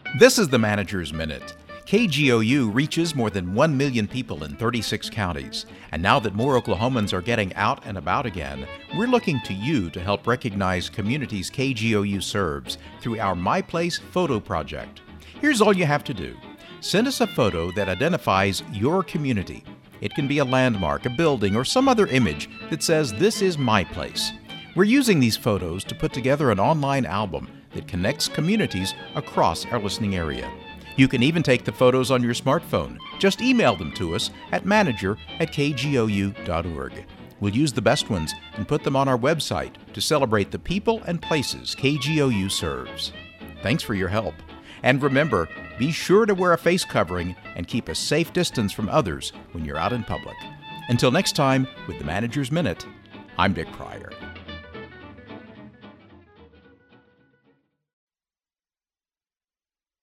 This is the Manager's Minute. KGOU reaches more than 1 million people in 36 counties. And now that more Oklahomans are getting out and about again, we're looking to you to help recognize communities KGOU serves through our My Place photo project. Here's all you have to do. Send us a photo that identifies your community. It can be a landmark, a building, or some other image that says, "This is my place." We're using these photos to put together an online album that connects communities across our listening area. You can even take the photos on your smartphone. Just email them to us at manager@kgou.org. We'll use the best ones and put them on our website to celebrate the people and places KGOU serves. Thanks for your help. And remember, be sure to wear a face covering and keep a safe distance from others when you're out in public. Until next time, with the Manager's Minute, I'm Dick Pryor.